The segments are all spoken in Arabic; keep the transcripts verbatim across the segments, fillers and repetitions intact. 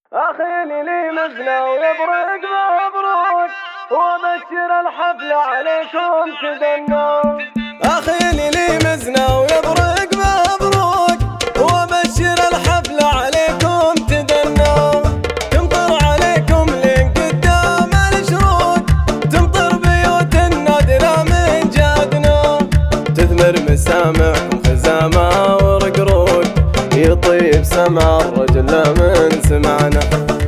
أخي لي مزنا ويبرق مبروك وبشر الحفل عليكم تدنوا. أخي لي مزنا ويبرق مبروك وبشر الحفل عليكم تدنوا. تمطر عليكم لين قدام الشروق، تمطر بيوت النادرة من جادنا، تثمر مسامعكم خزامة ورقروق، يطيب سمع الرجل من سمعنا.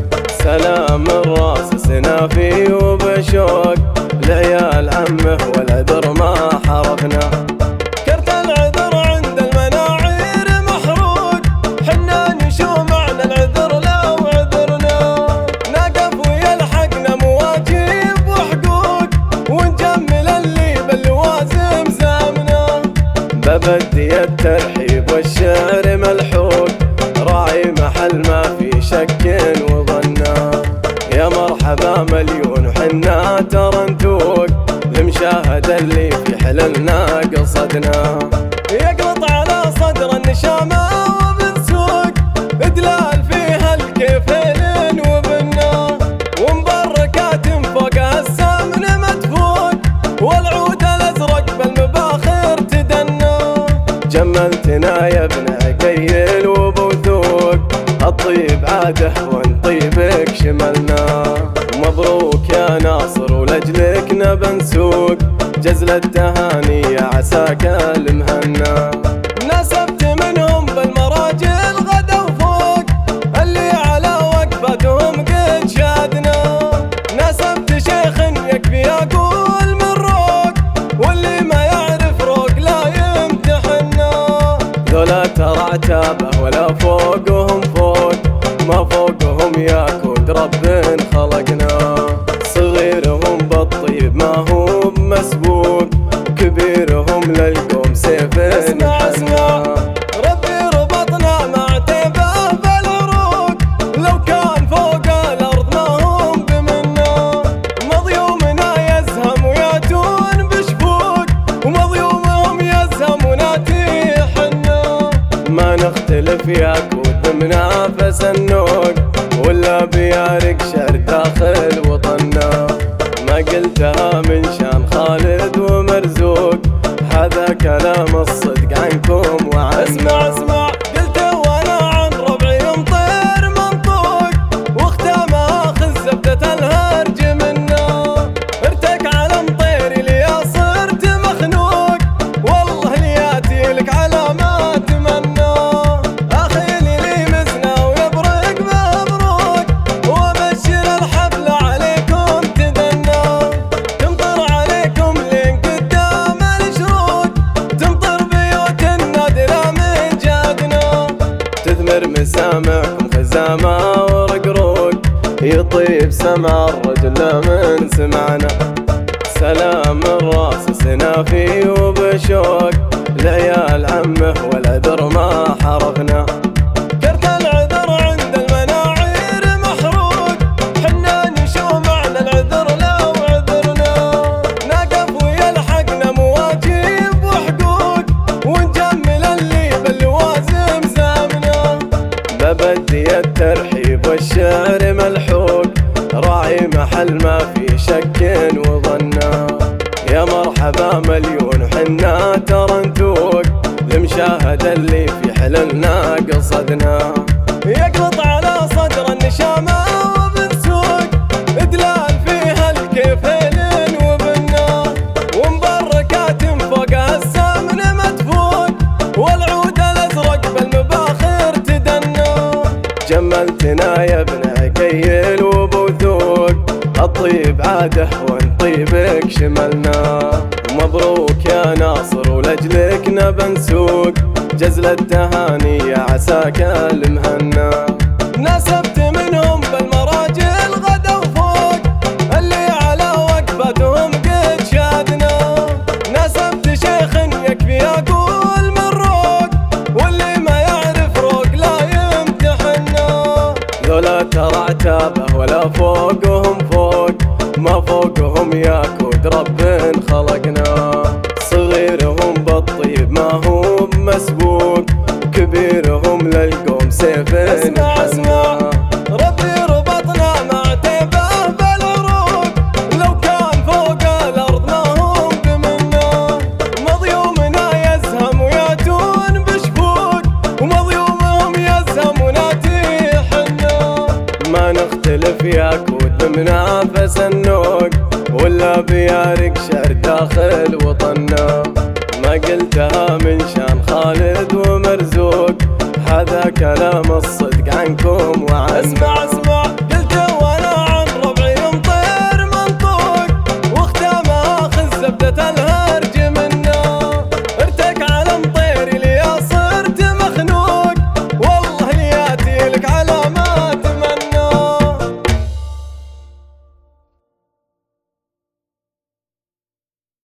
سلام الراس سنافي وبشوق لعيال عمه والعذر ما حرفنا. كرت العذر عند المناعير محروق، حنا نشوم عن العذر لو عذرنا. نقف ويلحقنا مواجيب وحقوق، ونجمل اللي باللوازم زامنا. ببدي الترحيب والشعر ملحوق، راعي محل ما في شك وظنا. يا مرحبا مليون وحنا ترى نتوق، لمشاهدة اللي في حللنا قصدنا. يقلط على صدر النشامة وبنسوق، إدلال فيها الكيفين وبنا، ومبركات فوقها السمن مدفوق، والعود الأزرق بالمباخر تدنى. جملتنا يا ابن عقيل وبوثوق، الطيب عاده ونطيبك شملنا. ومبروك يا ناصر ولجلك نبى نسوق، جزل التهاني يا عساك المهنا. نسبت منهم بالمراجل غدا وفوق، اللي على وقفتهم قد شادنا. نسبت شيخ يكفي اقول من روق، واللي ما يعرف روق لا يمتحنا. ذولا ترى عتابه ولا فوقهم فوق، ما فوقهم يا كود رب خلقنا. صغيرهم بالطيب ما هو مسبوق، كبيرهم للقوم سيف. اسمع اسمع ربي ربطنا مع تيبه بالعروق، لو كان فوق الارض ما هم بمنا. مضيومنا يزهم وياتون بشفوق، ومضيومهم يزهم وناتي حنا. ما نختلف يا كود بمنافس النوق، ولا بيارق شعر داخل وطنا. ما قلتها من شان خالد ومرزوق، هذا كلام الصدق عنكم وعنا. اسمع اسمع قلته وانا عن ربعي مطير منطوق، واختامها خز زبدة الهرج منا. ارتك على مطيري لي صرت مخنوق، والله لياتي لك على ما اتمنى. اخي لي مزنا ويبرق مبروك وبشر الحفل عليكم تدنى. تمطر عليكم لين قدام الشروق، تمطر بيوت النادرة من جادنا، تثمر مسامعكم خزامة ورقروق، يطيب سمع الرجل من سمعنا. سلام الراس سنافي وبشوق لعيال عمه والعذر ما حرفنا. كرت العذر عند المناعير محروق، حنا نشوم عن العذر لو عذرنا. نقف ويلحقنا مواجيب وحقوق، ونجمل اللي باللوازم زامنا. ببدي الترحيب والشعر ملحوق، راعي محل ما في شك وظنا. يا مرحبا مليون وحنا ترى نتوق، لمشاهدة اللي في حللنا قصدنا. يقلط على صدر النشامة وبنسوق، إدلال فيها الكيفين وبنا، ومبركات فوقها السمن مدفوق، والعود الأزرق بالمباخر تدنى. جملتنا يا ابن عقيل وبوثوق، الطيب عاده ونطيبك شملنا. ومبروك يا ناصر ولجلك نبى نسوق، جزل التهاني يا عساك المهنا. نسبت منهم بالمراجل غدا وفوق، اللي على وقفتهم قد شادنا. نسبت شيخ يكفي اقول من روق، واللي ما يعرف روق لا يمتحنا. ذولا ترى عتابه ولا فوقهم فوق، ما فوقهم يا كود رب خلقنا. صغيرهم بالطيب ما هو مسبوق، كبيرهم للقوم سيف. اسمع اسمع ربي نختلف ياكود بمنافس النوق، ولا بيارق شعر داخل وطنا. ما قلتها من شان خالد ومرزوق، هذا كلام الصدق